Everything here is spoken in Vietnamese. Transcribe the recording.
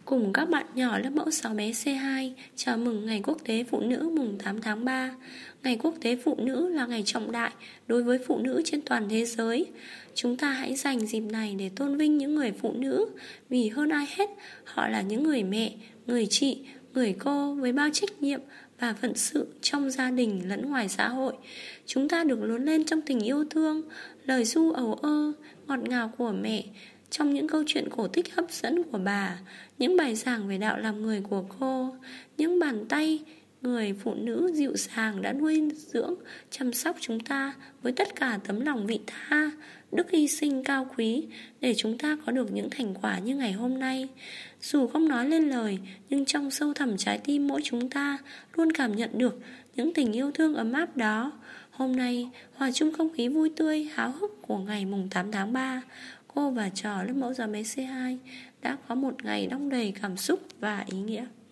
cùng các bạn nhỏ lớp mẫu 6 bé C2 chào mừng Ngày Quốc tế Phụ nữ mùng 8 tháng 3. Ngày Quốc tế Phụ nữ là ngày trọng đại đối với phụ nữ trên toàn thế giới. Chúng ta hãy dành dịp này để tôn vinh những người phụ nữ, vì hơn ai hết, họ là những người mẹ, người chị, người cô với bao trách nhiệm và phận sự trong gia đình lẫn ngoài xã hội. Chúng ta được lớn lên trong tình yêu thương, lời ru ấu ơ, ngọt ngào của mẹ, trong những câu chuyện cổ tích hấp dẫn của bà, những bài giảng về đạo làm người của cô, những bàn tay người phụ nữ dịu dàng đã nuôi dưỡng, chăm sóc chúng ta với tất cả tấm lòng vị tha, đức hy sinh cao quý để chúng ta có được những thành quả như ngày hôm nay. Dù không nói lên lời, nhưng trong sâu thẳm trái tim mỗi chúng ta luôn cảm nhận được những tình yêu thương ấm áp đó. Hôm nay, hòa chung không khí vui tươi, háo hức của ngày mùng 8 tháng 3, cô và trò lớp mẫu giáo bé C2 đã có một ngày đong đầy cảm xúc và ý nghĩa.